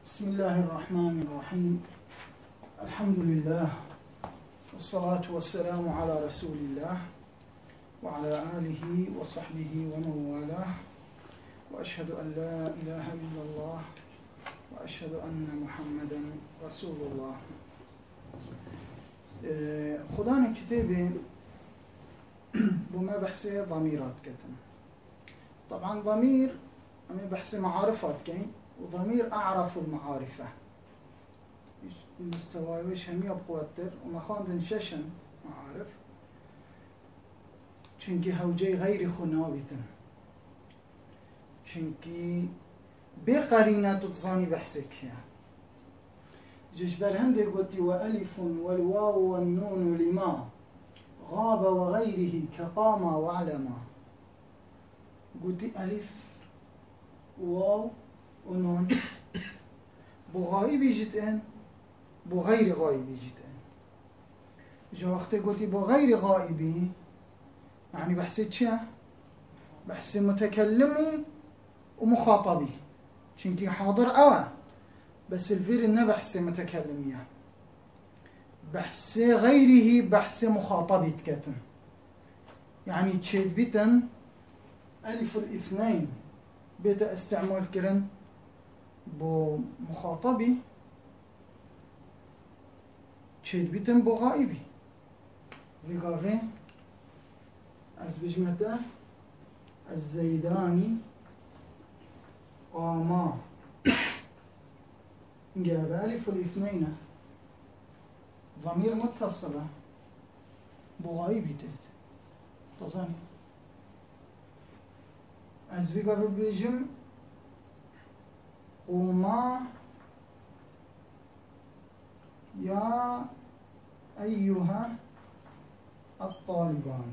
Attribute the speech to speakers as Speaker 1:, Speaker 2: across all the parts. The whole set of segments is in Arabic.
Speaker 1: بسم الله الرحمن الرحيم. الحمد لله والصلاة والسلام على رسول الله وعلى آله وصحبه ومن والاه، وأشهد أن لا إله إلا الله وأشهد أن محمدا رسول الله. خدان كتابي بما بحثي ضميرات كتن. طبعا ضمير أنا بحثي معارفات كين، وضمير أعرف المعارفة المستوى ويش هم يبقوا أكتر وما خاندن ششن معارف چونكي هوجي غير خناويتن، چونكي بقرينة تتصاني بحثك جيش برهندي قلتي وألف والواو والنون لما غاب وغيره كقام وعلما. قلتي ألف واو ونون بغائبي جتن بغير غائبي جتن. جو وقتی قلتي بغير غائبي يعني بحثي چه؟ بحثي متكلمي ومخاطبي، چونكي حاضر أوى بس الفير إنه بحثي متكلمية، بحثي غيره بحثي مخاطبي تكتن. يعني تشيد بيتن ألف الاثنين بيت استعمال كرن بو مخاطبي، تشيد بيتن بو غائبي. ويقافي از بجمته الزيداني قاما جاب ألف الاثنين ضمير متصلة بو غائبي تهت تظني. از ويقافي بجم قوما يا أيها الطالبان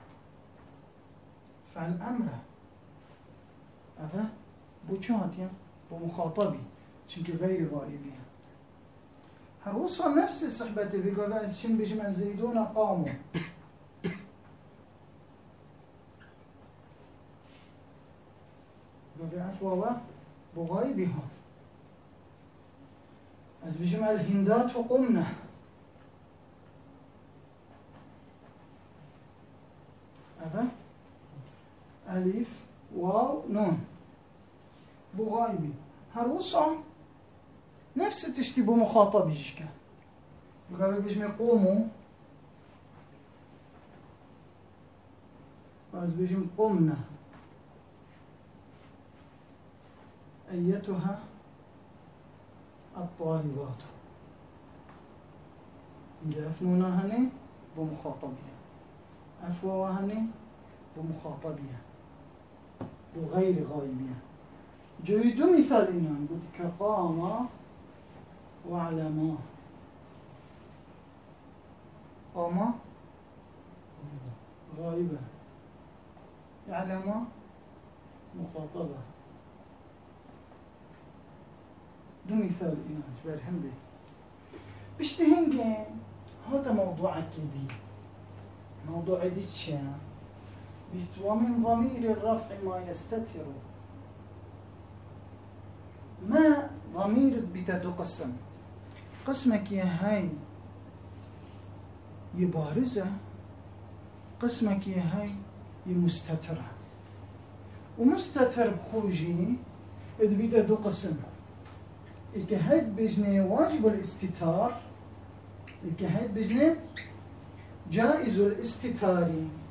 Speaker 1: فالأمر أفا بوشاتيا بمخاطبي چونك غير غائبي. هروصل نفس صحبتي في قضاء شن بجمع الزيدون قاموا وفي عفوا بغائبها. از بجمع الهندات وقمنا أفا ألف واو نون بغائبي. هروصل نفس تشتي بمخاطبي جيكا بقى بجمع قوموا از بجمع قمنا أيتها الطالبات جافنونا هني بمخاطبها، أفوا هني بمخاطبها بغير غائبها. جيد مثالنا قلت كقام وعلما. قام غائبة، يعلم مخاطبة. دو مثال إنا جبال حمدي بشتهنجين. هذا موضوع أكيد، موضوع ديتشا ومن ضمير الرفع ما يستتر. ما ضمير بتتقسم قسمك يا هاي يبارزة، قسمك يا هاي يمستترة. ومستتر بخوجي إذ بتتقسم الكهد بجنة واجب الاستتار، الكهد بجنة جائز الاستتار.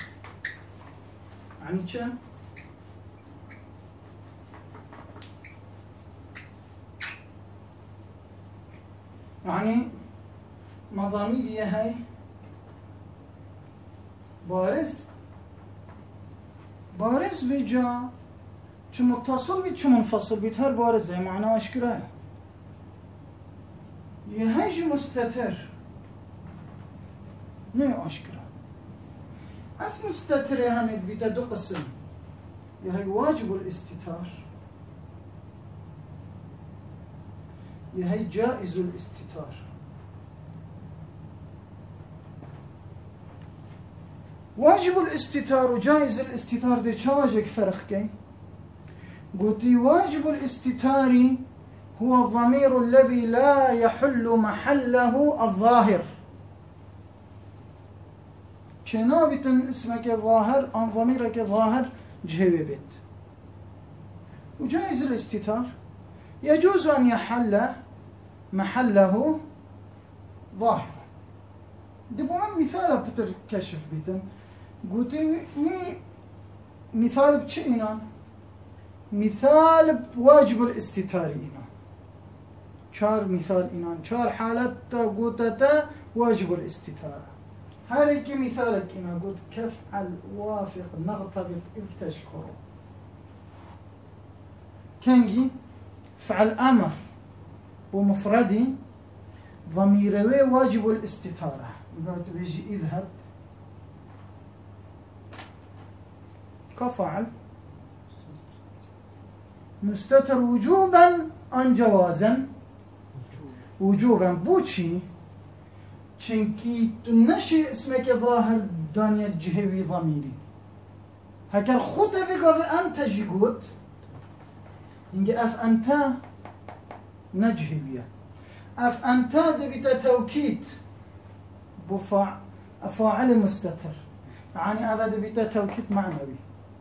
Speaker 1: يعني كم؟ يعني مضامير هاي بارز بجا شو متصل بيت شو منفصل بيت هر بارز زي معناه أشكره. يهاي مستتر نه أشكره. أف مستتر يعني بتدق قسم يهاي واجب الاستتار، يهاي جائز الاستتار. واجب الاستتار وجائز الاستتار دي شواجك فرق كي؟ قلت واجب الاستتار هو الضمير الذي لا يحل محله الظاهر. شنو بيتن اسمك ظاهر عن ضميرك ظاهر جهوي بيت. وجائز الاستتار يجوز أن يحل محله ظاهر. دبوان مثال بتر كشف بيتن قلتني مثال بشينا مثال بواجب الاستتار إنا شار مثال إنا شار حالة قلتتا واجب الاستتار. هذيك مثالك إنا قلت كفعل وافق نغتبط إذ تشكر كنجي فعل أمر ومفردي ضميروي واجب الاستتارة. قلت بيجي اذهب كفعل مستتر وجوبا عن جوازا وجوبا بوشي چنكي تنشي اسمك ظاهر دانيا جهوي ضميري هكذا خطة في قف أنت جيقوت إنجي أف أنت نجهوية أف أنت دبت توكيد بفع أفاعل مستتر يعني أبدا دبت توكيد معنوي.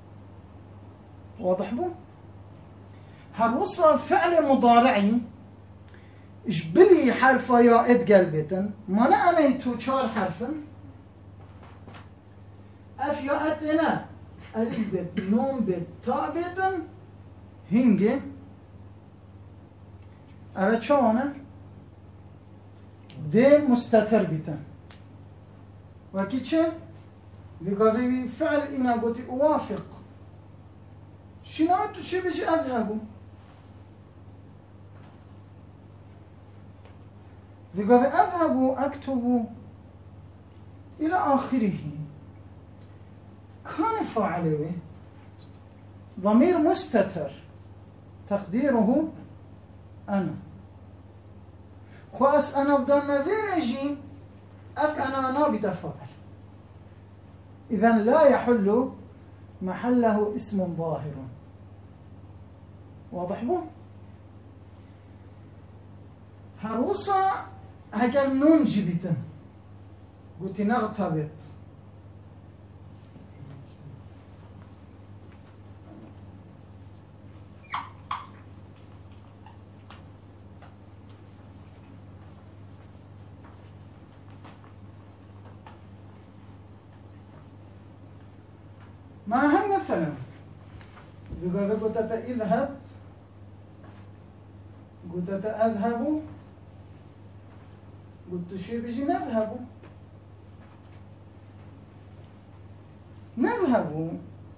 Speaker 1: واضح بو؟ هالوصل فعل مضارعي إجبلي حرف يا إد قلبتن ما أنا توشار حرفا أف يا أتنا ألف بيت نوم بيت تا بيتن هنجي أبدا شوانا دي مستتر بيتن وكي چه؟ بقى فعل إنا قلت أوافق شنو تو چه بيجي أذهبوا بقى أذهبوا أكتبوا إلى آخره كان فاعله ضمير مستتر تقديره أنا خواس أنا بدنا فيرجي أف أنا بتفاعل إذن لا يحل محله اسم ظاهر. واضح بو؟ هروسا هكذا نون جبتن قلت نغتبط ما هم مثلا قلت اذهب قلت أذهب قلت شيء بيجي نذهب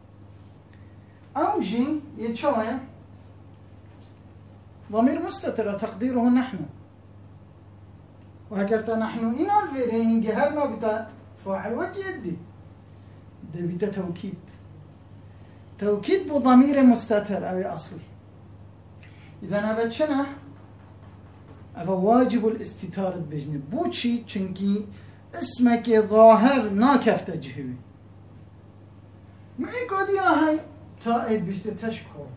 Speaker 1: أوجي يتشوية ضمير مستتر تقديره نحن وهكذا نحن إنا الفيرين جهرنا بتا فاعل وكيدي ده بتا توكيد بضمير مستتر أو أصلي. إذا أنا بتشنه أفا واجب الاستتارة بجنب بوشي چنكي اسمك ظاهر ناكفت جهوي ما يقول يا هاي تائد بجد تشكر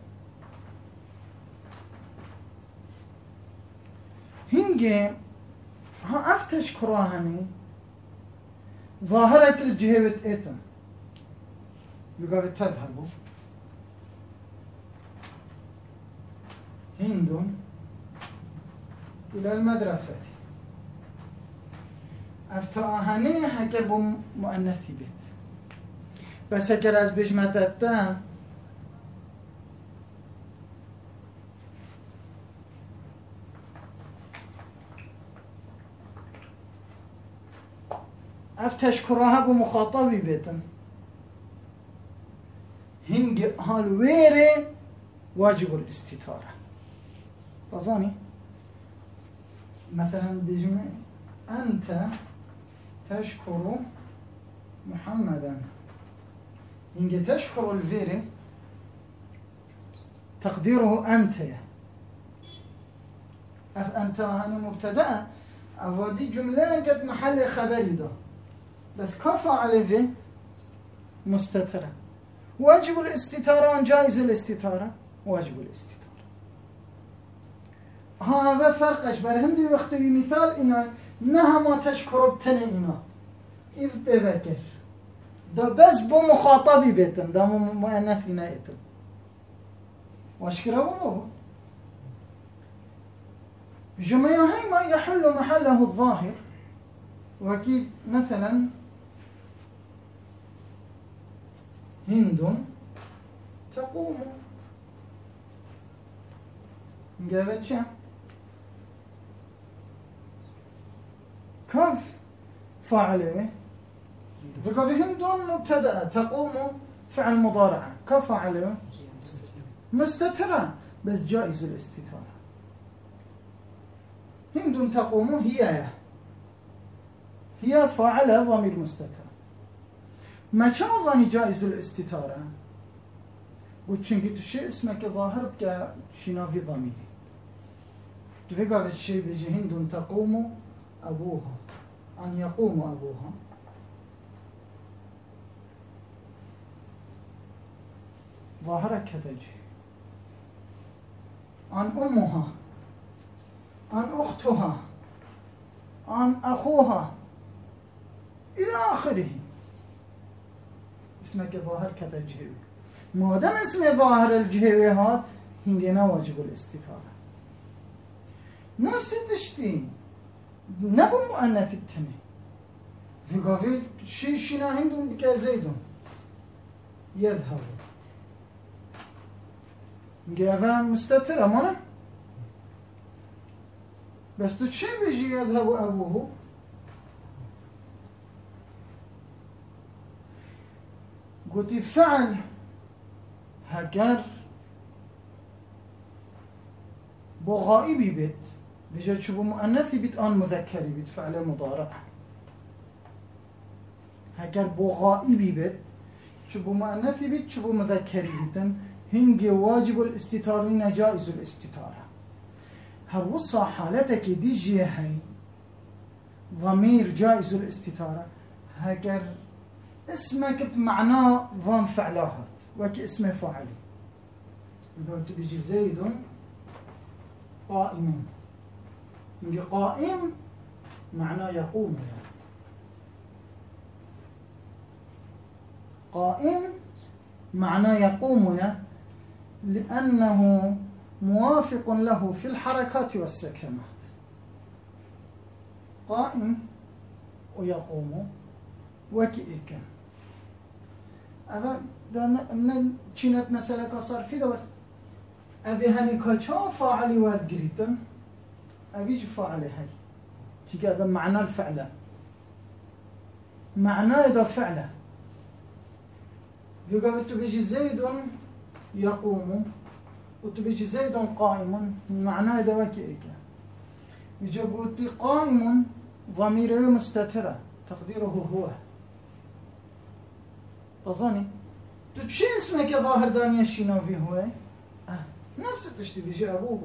Speaker 1: هنجي ها افتشكراهني ظاهرك الجهوة ايتم يقول تذهبوا هندم إلى المدرسة أفتاهني هكذا مؤنثي بيت بس هكذا از بجمتتا أفتشكرها بمخاطبي بيتن هنج هالويري واجب الاستتارة تظني مثلا بجمع أنت تشكر محمدا إنك تشكر الفيري تقديره أنت أنت هاني مبتدأ أفادي جملة قد محل خبري ده بس كفى عليه في مستترة واجب الاستتارة جائز الاستتارة واجب الاستتارة هذا فرقش برهندي وقتي مثال إنه نها ما تشكر بتني إنا إذ بذكر ده بس بمخاطبي بيتن ده مؤنث نائتن واشكره ولو جميع هاي ما يحل محله الظاهر وأكيد مثلا هند تقوم قالت شو كيف فاعله فقال هند مبتدأ تقوم فعل مضارع كيف فاعله مستترة بس جائز الاستتارة هند تقوم هي فاعلة ضمير مستتر ما شازاني جائز الاستتارة وتشنقت الشيء اسمك ظاهر بك شنافي ضميري تفقى الشيء بيجي هند تقوم أبوها أن يقوم أبوها ظاهرك هتجي عن أمها عن أختها عن أخوها إلى آخره اسمك ظاهر كتجهيوي ما دام اسم ظاهر الجهوي هات هنجنا واجب الاستتارة نفس تشتين نبو مؤنث التني في قافل شنا هندون بك زيدون يذهب نجيبها مستترة مانا بس تشي بيجي يذهب أبوه قلت فعل هكر بغائبي بيت بيجي شبه مؤنثي بيت آن مذكري بيت فعل مضارع هكر بغائبي بيت شبه مؤنثي بيت شبه مذكري بيتن هنجي واجب الاستتارين جائز الاستتارة هالوصى حالتك ديجي هاي ضمير جائز الاستتارة هكر اسمك بمعنى ضم فعلاهات وكي اسمه فاعلي قلت بيجي زيد قائم نجي قائم معناه يقوم يعني. قائم معناه يقوم يعني لأنه موافق له في الحركات والسكنات قائم ويقوم وكئك أبا من چينت نسلك صرفي ده بس أبي هني كاتشا فاعلي وارد قريتن أبيج فاعلي هاي تيجي هذا معنى الفعل معنى إذا فعله يقول تبيجي زيد يقوم وتبيجي زيد قائم معنى إذا وكئك يجي قلت قائم ضميره مستترة تقديره هو تظني تشي اسمك ظاهر دانيا الشنافي هو نفس تشتي بيجي أبوه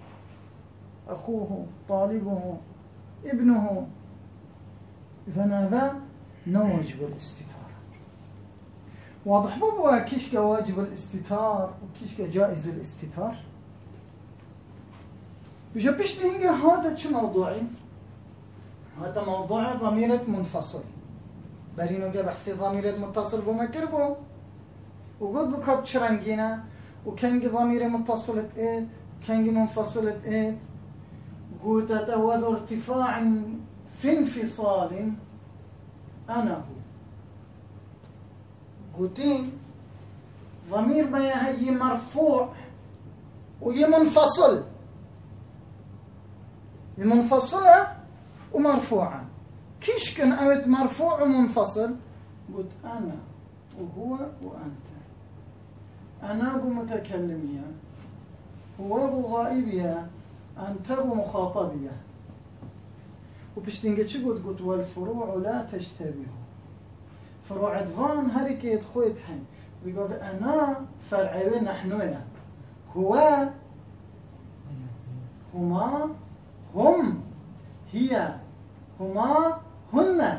Speaker 1: أخوه طالبه ابنه إذا هذا نواجب الاستتارة واضح بابا كيشك واجب الاستتار وكيشك جائز الاستتار بيجي بيشتي هنجي هذا شو موضوعي هذا موضوع ضميرة منفصل برينو جاب حسي ضميرة متصل بمكربو وقد بكب شرنجينا وكان ضميرة متصلة إيه كان منفصلة إيه قلت وذو ارتفاع في انفصال أنا هو قلتين ضمير ما يهي مرفوع ويمنفصل المنفصلة ومرفوعة كيش كان أمد مرفوع ومنفصل قلت أنا وهو وأنت أنا أبو متكلمية هو أبو غائبية أنت أبو مخاطبية وبشتنجد شو قلت والفروع لا تشتبه فروع دفان هذيك يدخويتهن ويقول أنا فرعي نحنويا هو هما هم هي هما هن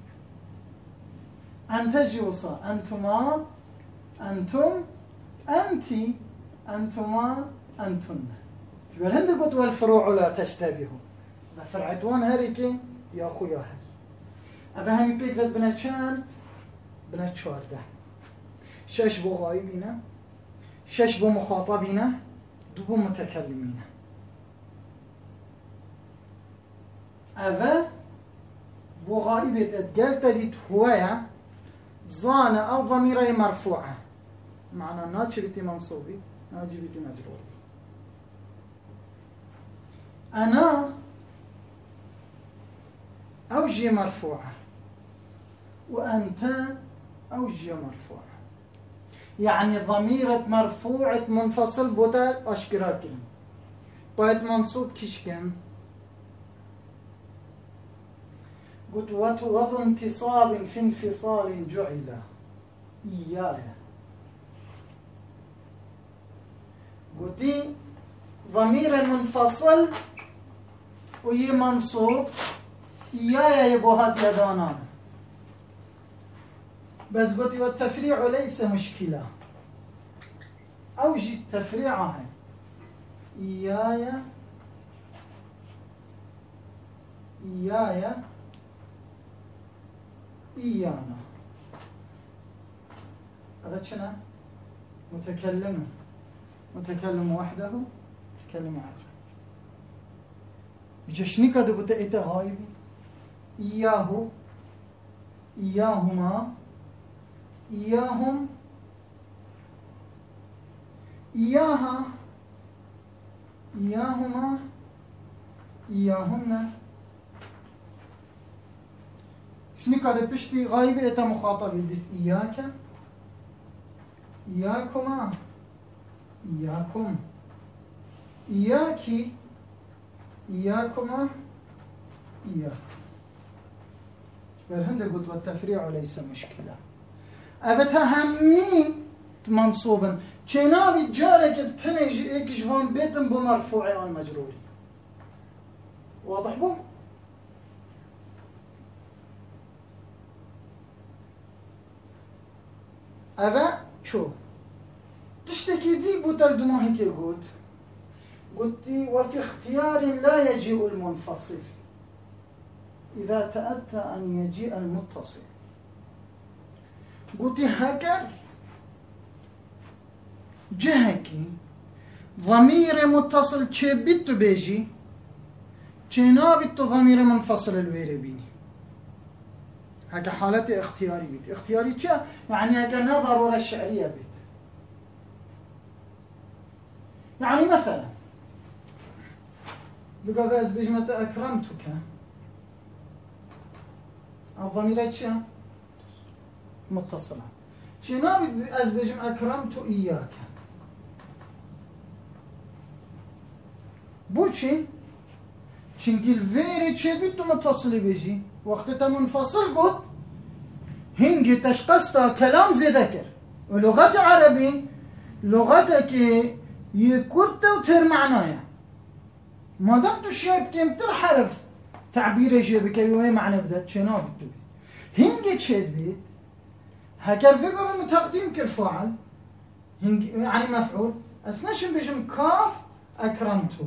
Speaker 1: أنت جوصا أنتما أنتم أنتي أنتما أنتن بالهند قلت والفروع لا تشتبه فرعتوان هريكي يا أخويا هاي أبا همي بيك قد بنا چند بنا 14 6 بو غائبين 6 بو مخاطبين 2 بو متكلمين أبا بو غائبة اتقال تديت هوايا ظانة أو ضميري مرفوعة معنى ناجي بتي منصوبي ناجي بتي مجروري أنا أوجي مرفوعة وأنت أوجي مرفوعة يعني ضميرة مرفوعة منفصل بوتا أشكراكين بايت منصوب كشكين قلت وذو انتصاب في انفصال جعل إياي قلت ضمير منفصل وي منصوب إياي يبوهات يدانان بس قلت والتفريع ليس مشكلة أوجي التفريع هاي إياي إيانا هذا شنو؟ متكلم وحده تكلم عربي بجشني كده بتأتي غايبي إياه إياهما إياهم إياها إياهما إياهن شنو كده بشتي غايبي إتا مخاطبي إياك إياكما إياكم إياكي إياكما إياكم بالهند قلت والتفريع ليس مشكلة أبتها همي منصوبا جنابي جارك بتنجي إيك جوان بيتم بمرفوعي والمجروري واضح بو؟ أبا شو تشتكي دي بوتر دماغي كي قلت وفي اختيار لا يجيء المنفصل إذا تأتى أن يجيء المتصل قلت هكذا جهكي ضمير متصل چه بيتو بيجي چه بيتو ضمير منفصل الويري بيني هكا حالتي اختياري بيت اختياري چه؟ يعني هكا نظر ولا الشعرية بيت يعني مثلا بقى از بجمة أكرمتك الضميرات چه؟ متصلة چنابي از بجم أكرمت إياك بوچي چنكي الفيري چه بيتو متصلي بيجي وقتها منفصل قد هنجي تشخصتها كلام زدكر ولغة عربي لغتك يكورتا وتر معنايا ما دام تو شيء بتمتر حرف تعبير جيبك ايوه معنى بدأت شنو بتبي هنجي تشد بيت هكر فيقر من تقديم كالفعل هنجي يعني مفعول اسناشن بيجم كاف اكرمتو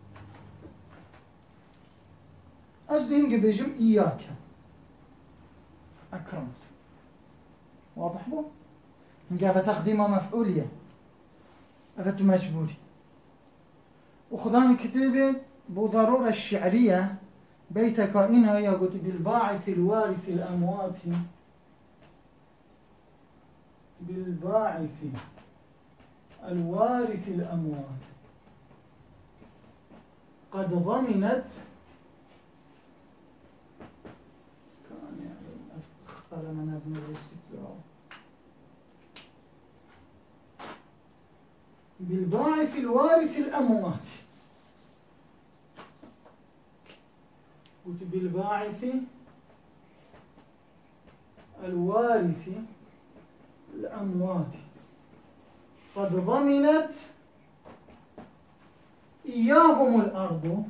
Speaker 1: قصدي هنجي بيجم اياك اكرمتو واضح بو هنجي تقديمه مفعوليه أفت مجبوري وخذاني كتابة بضرورة الشعرية بيت كائنها يقول بالباعث الوارث الأموات بالباعث الوارث الأموات قد ضمنت كان يعني قال من ابن الاستثناء بالباعث الوارث الأموات قلت بالباعث الوارث الأموات قد ضمنت إياهم الأرض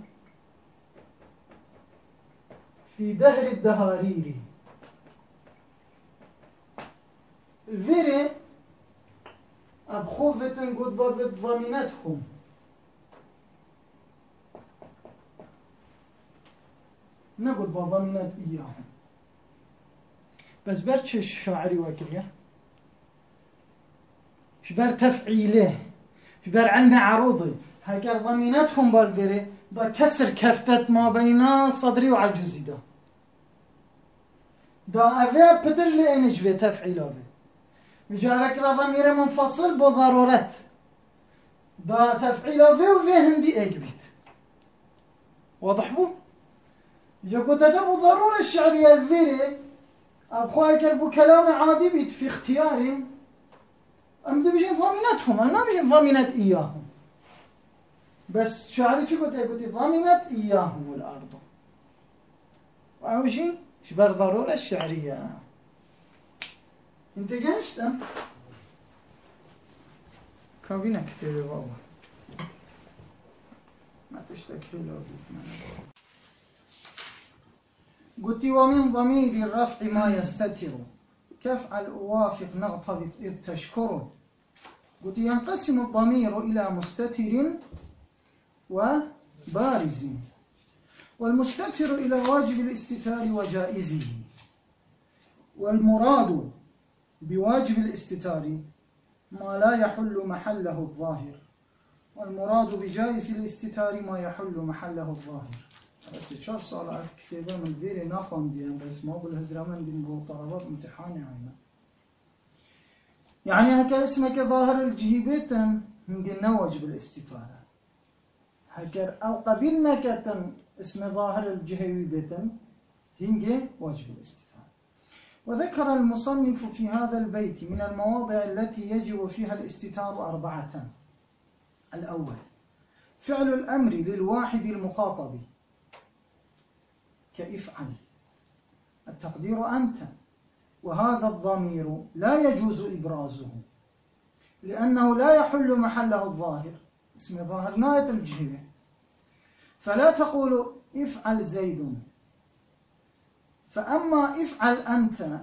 Speaker 1: في دهر الدهارير الفيري أبخوفتن قد بقت ضمنتهم نقول بضمنت إياهم بس برش الشاعري وكريه شبر تفعيله شبر عنا عروضي هكذا ضمنتهم بالفيري بكسر كفتت ما بين صدري وعجوزي دا أفيا بدر لإنج في تفعيله بجا فكرة ضمير منفصل بضرورة دا تفعيله في وفي هندي اقبيت واضح بو؟ جا قلت هذا ضرورة الشعرية الفيري أبخوا يكربوا كلام عادي بيت في اختياري أم دي بيجين ضمنتهم أنا بيجين ضمنت إياهم بس شعري شو قلت ضمنت إياهم الأرض وأول شيء شبر ضرورة الشعرية انت قاشت كابينة كتير بابا ما تشتكي لو قلت ومن ضمير الرفع ما يستتر كفعل أوافق نغتبط إذ تشكر قلت ينقسم الضمير إلى مستتر وبارز والمستتر إلى واجب الاستتار وجائزه والمراد بواجب الاستتار ما لا يحل محله الظاهر والمراد بجائز الاستتار ما يحل محله الظاهر. بس 4 سال في كتابة من الفيري نافهم ديان بس ما بالهزرمان دين بو طلبات امتحاني عينا يعني هكا اسمك ظاهر الجهيبات من واجب الاستتارة هكا أو قبلنا كتن اسم ظاهر الجهيبات هنجي واجب الاستتارة. وذكر المصنف في هذا البيت من المواضع التي يجب فيها الاستتار 4. الأول فعل الأمر للواحد المخاطب كإفعل التقدير أنت وهذا الضمير لا يجوز إبرازه لأنه لا يحل محله الظاهر اسم ظاهر ناية الجهة فلا تقول افعل زيد فأما افعل أنت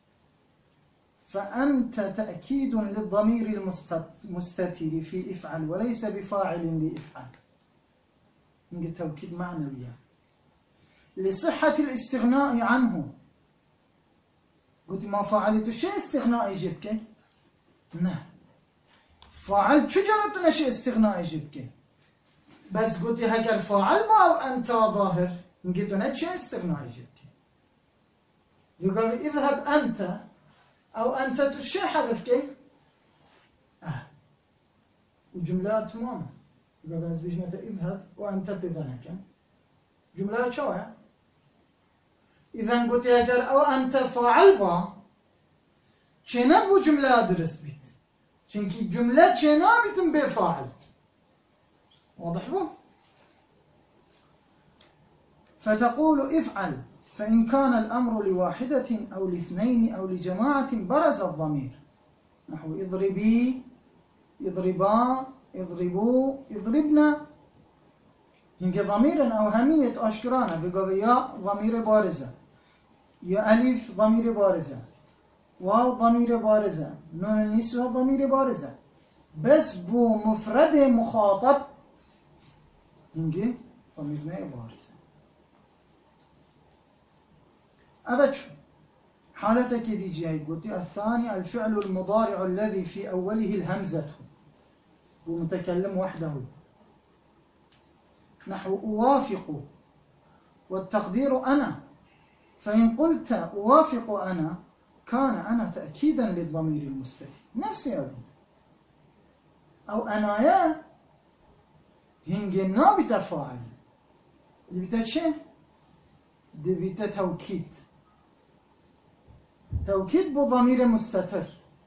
Speaker 1: فأنت تأكيد للضمير المستتر في افعل وليس بفاعل لافعل من توكيد معنوي لصحة الاستغناء عنه. قلت ما فعلت شيء استغناء يجيبك نه فعلت شو جربت شيء استغناء يجيبك بس قلت هكا الفاعل ما أنت ظاهر قلت أنا شيء استغناء يجيبك يقول اذهب أنت أو أنت تشي حذفك وجملات تمام يقول بس بيجمع اذهب وأنت بذنك جملات شو إذا قلت يا أو أنت فاعل با چنا بو جملة درست بيت چنكي جملة چنا بيتم بفاعل واضح بو فتقول افعل فإن كان الأمر لواحدة أو لاثنين أو لجماعة برز الضمير نحو اضربي اضربا اضربوا اضربنا هنك ضمير أو همية أشكرانا بقول يا ضمير بارزة يا ألف ضمير بارزة واو ضمير بارزة نون النسوة ضمير بارزة بس بو مفرد مخاطب هنك ضمير بارزة أبد شو حالتك دي جاي قلت الثاني الفعل المضارع الذي في أوله الهمزة هو متكلم وحده نحو أوافق والتقدير أنا فإن قلت أوافق أنا كان أنا تأكيدا للضمير المستتر نفسي هذه أو أنا يا هنجنا بتفاعل دي بتشي دي بتتوكيد توكيد بضمير مستتر.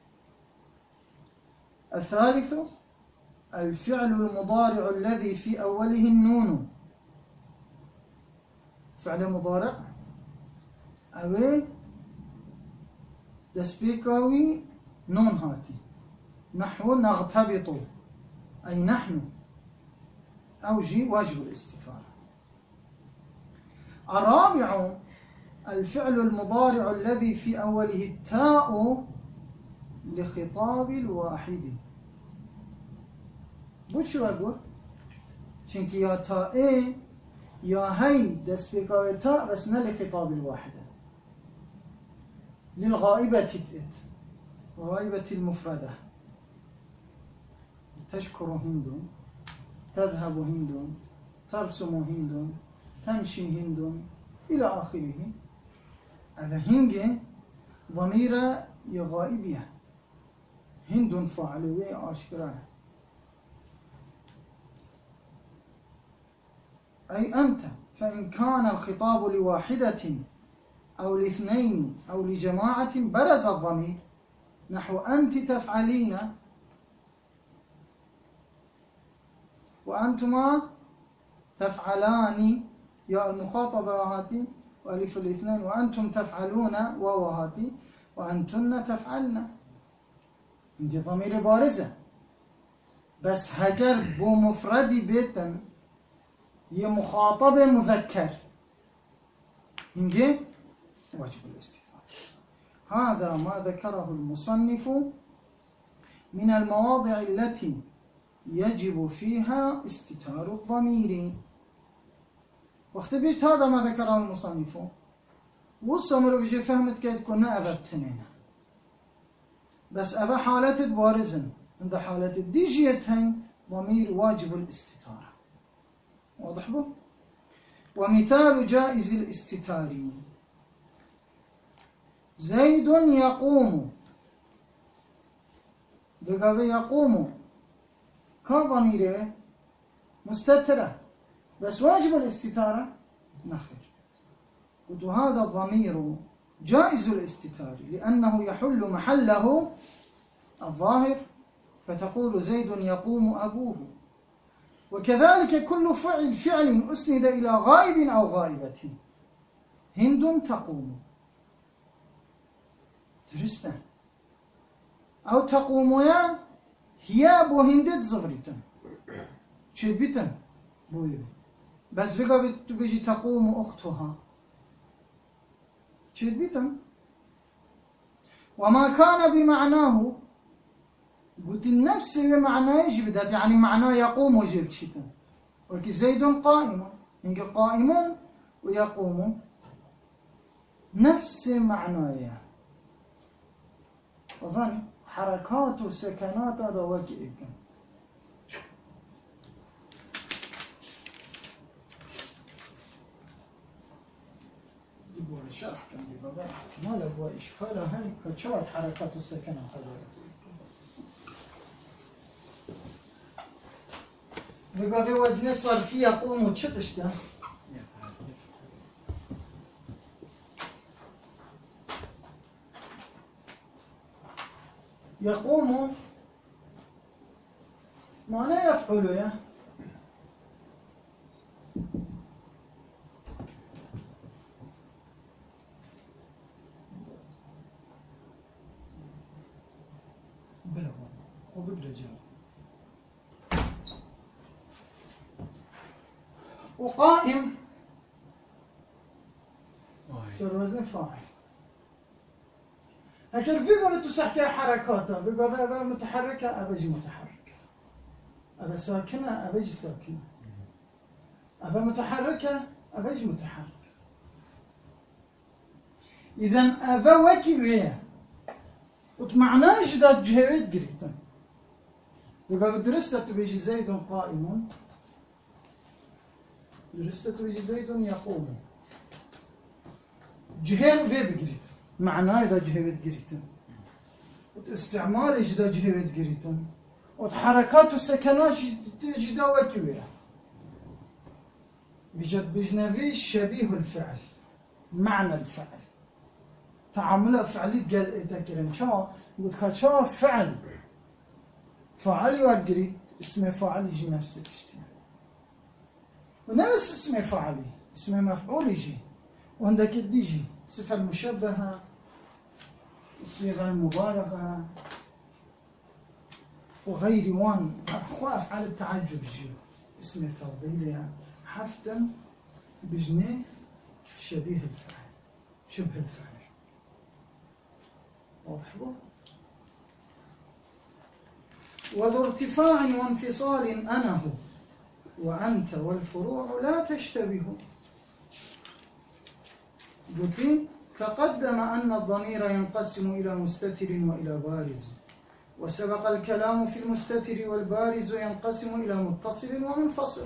Speaker 1: الثالث الفعل المضارع الذي في أوله النون فعل مضارع أوي دسبيكاوي نون هاتي نحو نغتبط أي نحن أوجي واجب الاستتارة. الرابع الفعل المضارع الذي في أوله التاء لخطاب الواحد بود شو أقول؟ چونك يا تاء يا هي دست بكاوي تاء بس نل خطاب الواحدة للغائبة تتئت غائبة المفردة تشكر هند تذهب هند ترسم هند تمشي هند إلى آخره. هذا هنج ضمير غائبية هند فاعل أشكره أي أنت، فإن كان الخطاب لواحدة أو لاثنين أو لجماعة برز الضمير نحو أنت تفعلين وأنتما تفعلان يا المخاطبة وهاتي وألف الاثنين وأنتم تفعلون وهاتي وأنتن تفعلن عندي ضمير بارزة بس هجر بمفرد بيتا هي مخاطبة مذكر نجي واجب الاستتار. هذا ما ذكره المصنف من المواضع التي يجب فيها استتار الضمير. وقت بيجت هذا ما ذكره المصنف والصمر بيجي فهمت كيف كنا أذبتنين بس أبا حالة بارزن عند حالة الديجيتين ضمير واجب الاستتارة. واضح به؟ ومثال جائز الاستتار زيد يقوم بقى يقوم كضميره مستترة بس واجب الاستتارة نخرج. قلت هذا الضمير جائز الاستتار لأنه يحل محله الظاهر فتقول زيد يقوم أبوه. وكذلك كل فعل أسند إلى غائب أو غائبة هند تقوم درسته أو تقوم يا هي بو هندت زغريتن شبيتن بويبي بس بقى بيجي تقوم أختها شبيتن. وما كان بمعناه قلت النفس بمعناه يجب يعني معناه يقوم وجب شتن وكي زيد قائم إنك قائم ويقوم نفس معناه أظن حركات وسكنات هذا وكي إبن جيبوا الشرح كان ببابا احتمال أبوى إشفالة هاي كتشوات حركات وسكنات هذا بقى في وزن الصرفي يقوم وتشتش ده يقوم معناه يفعل يا بلا هو بدرجة وقائم صار وزن فاعل. لكن في قولة تسحكي حركاتها في قولة أبا متحركة أبجي متحركة أبا ساكنة أبجي ساكنة أبا متحركة أبجي متحركة. إذن أبا وكي ويا وتمعناش ذات جهويت قريتا يبقى درستة بيجي زيد قائم درستة بيجي زيد يقوم جهل في بقريت معناه إذا جهويت قريتا واستعمالش إذا جهويت قريتا وتحركات وسكنات جدا وكي ويا بجد بجنبي شبيه الفعل معنى الفعل تعامله فعلي قال إتكلم شو قلت شو فعل فاعل وقريت اسمه فاعل يجي نفس الشيء ونفس اسمه فاعل اسمه مفعول يجي وعندك يجي صفة المشبهة وصيغة المبالغة وغير وان أخواف على التعجب جي اسمه تفضيلها حفتا بجنيه شبيه الفعل شبه الفعل. واضح له؟ وذو ارتفاع وانفصال أنه وأنت والفروع لا تشتبه. قلت تقدم أن الضمير ينقسم إلى مستتر وإلى بارز، وسبق الكلام في المستتر والبارز ينقسم إلى متصل ومنفصل.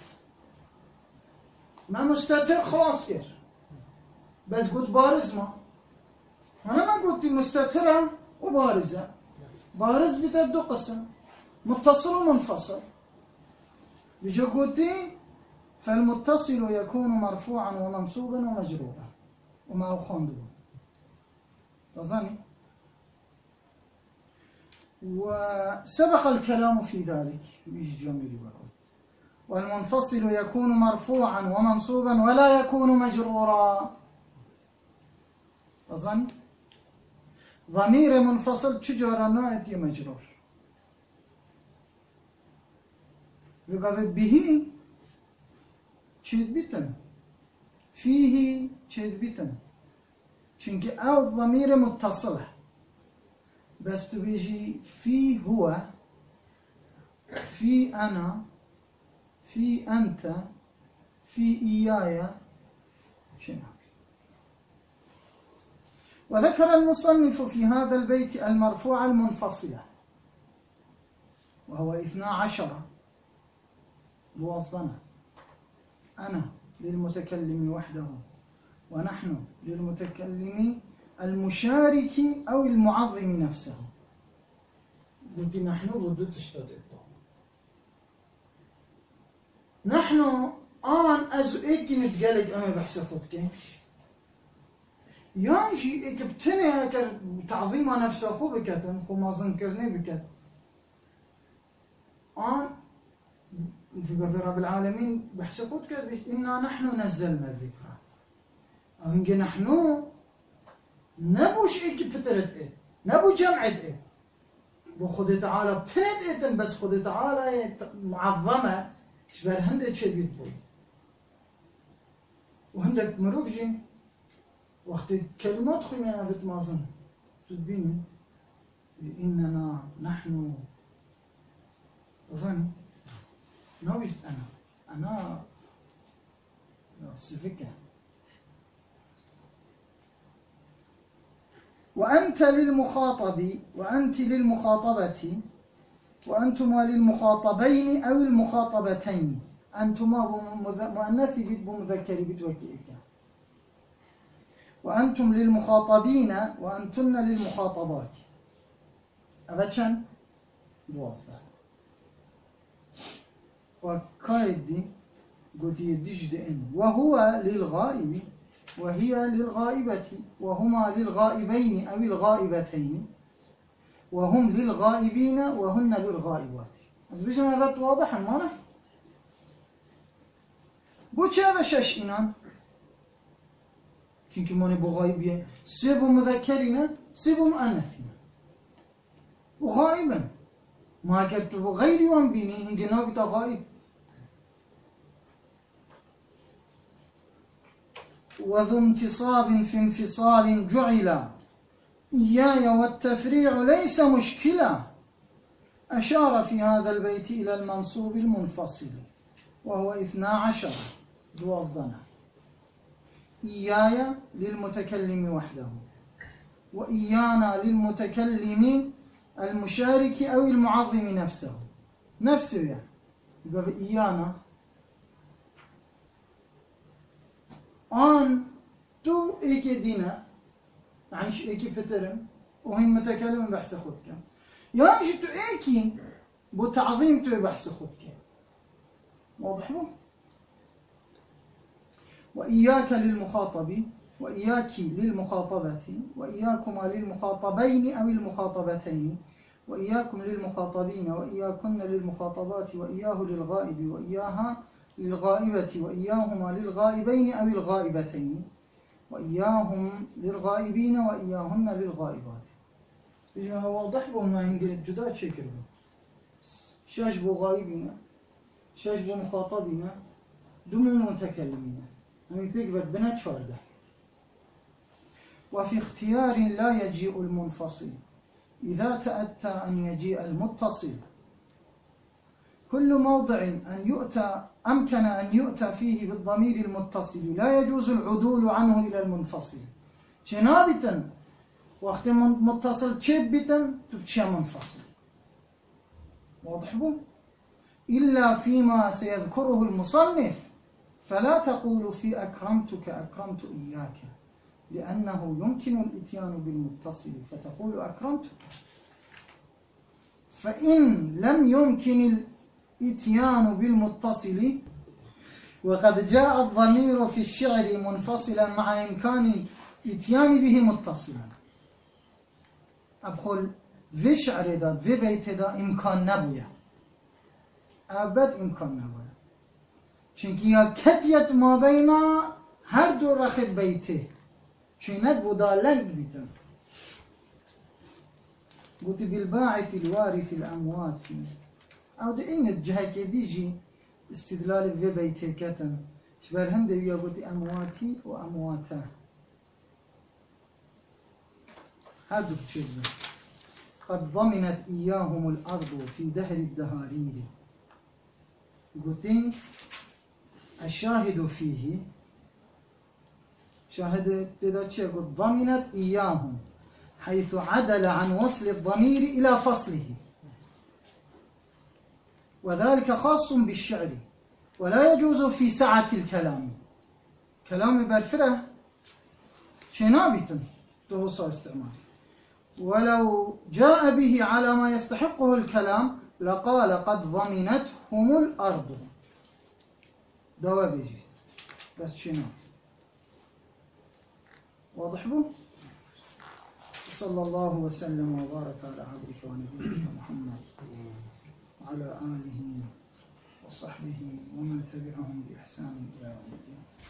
Speaker 1: ما مستتر خلاص كده، بس قلت بارز ما، أنا ما قلت مستترة وبارزة. بارز بتبدو قسم، متصل ومنفصل. بيجي قلت فالمتصل يكون مرفوعا ومنصوبا ومجرورا وما أخوندو تظني. وسبق الكلام في ذلك بيجي جميل بقول والمنفصل يكون مرفوعا ومنصوبا ولا يكون مجرورا. تظن ضمير منفصل تجرى نوعية مجرور، يقول به تشد بيتن، فيه تشد بيتن، çünkü أو ضمير متصلة بس تبيجي في هو، في أنا، في أنت، في إياي شنو. وذكر المصنف في هذا البيت المرفوع المنفصلة وهو 12 بوصدنا. أنا للمتكلم وحده، ونحن للمتكلم المشارك أو المعظم نفسه. قلت نحن بدو تشتغل نحن أزو إيكي نتقلق أنا بحث خودك يانشي إيك بتني هكر تعظيم نفسه خو بكتن خو ما ظنكرني بكت في رب العالمين بحث خودك إنا نحن نزلنا الذكرى أو إنجي نحن نبوش إيكي بترت إيه نبو جمعت إيه بخد تعالى بتنت إيه بس خد تعالى معظمة شبه هندك شيء بيتبوي وهندك مروف جي وقت كلمات خوي من أفت مازن تدبيني إننا نحن أظن نويت أنا سفكة. وأنت للمخاطب وأنت للمخاطبة وأنتما للمخاطبين أو المخاطبتين. أنتما مؤنث بمذكر بتوكيئك، وأنتم للمخاطبين وأنتن للمخاطبات. أبتشن بواسطة وكايدي قد يدجد إن وهو للغائب وهي للغائبة وهما للغائبين أو الغائبتين وهم للغائبين وهن للغائبات. از بيجي ما بات واضح ما بو چه بشش اینان çünkü موني بو غائبية سيبو مذكرين سيبو مؤنثين وغائبا ما كتبو غيري وانبيني هنجي نابتا غائب. وذو انتصاب في انفصال جعلا إياي والتفريع ليس مشكلا. أشار في هذا البيت إلى المنصوب المنفصل وهو 12 دوازدنا. إياي للمتكلم وحده وإيانا للمتكلم المشارك أو المعظم نفسه يعني يبقى إيانا آن تو إيكي دينا يعني شو إيكي فترن وهم متكلم بحث خودك يعني شو تو إيكي بو تعظيم تو بحث خودك واضح بو. وإياك للمخاطب وإياك للمخاطبة وإياكما للمخاطبين أو المخاطبتين وإياكم للمخاطبين وإياكن للمخاطبات وإياه للغائب وإياها للغائبة وإياهما للغائبين أو الغائبتين وإياهم للغائبين وإياهن للغائبات. إذا واضح بو ما عندنا جدا شكل شاش بو غائبين شاش بو مخاطبين دم المتكلمين هم بيقبل بنا شورده. وفي اختيار لا يجيء المنفصل إذا تأتى أن يجيء المتصل كل موضع أمكن أن يؤتى فيه بالضمير المتصل لا يجوز العدول عنه إلى المنفصل. جنابتا وقت متصل تشبتا تبتشى منفصل. واضح بو؟ إلا فيما سيذكره المصنف، فلا تقول في أكرمتك أكرمت إياك، لأنه يمكن الإتيان بالمتصل فتقول أكرمتك. فإن لم يمكن الإتيان بالمتصل وقد جاء الضمير في الشعر منفصلا مع إمكان الإتيان به متصلا، أبخل في شعر داد في بيت دا إمكان نبويا، أبد إمكان نبويا، چونك يا كتيت ما بين هر دو رخت بيته چونك بودا لنگ بيتن. قلت بالباعث الوارث الأموات، أو ده إين الجهة كديجي استدلال في بيته كتن شبال هندوية. قلت أمواتي وأمواتا هردو بتشبه. قد ضمنت إياهم الأرض في دهر الدهارير. قلت الشاهد فيه شاهد تداتشي. قلت ضمنت إياهم حيث عدل عن وصل الضمير إلى فصله، وذلك خاص بالشعر ولا يجوز في سعة الكلام. كلام بالفره شنابتا تهصى استعمال، ولو جاء به على ما يستحقه الكلام لقال قد ضمنتهم الأرض دوا بيجي بس شنو. واضح به؟ صلى الله وسلم وبارك على عبدك ونبيك محمد وعلى آله وصحبه ومن تبعهم بإحسان إلى يوم الدين.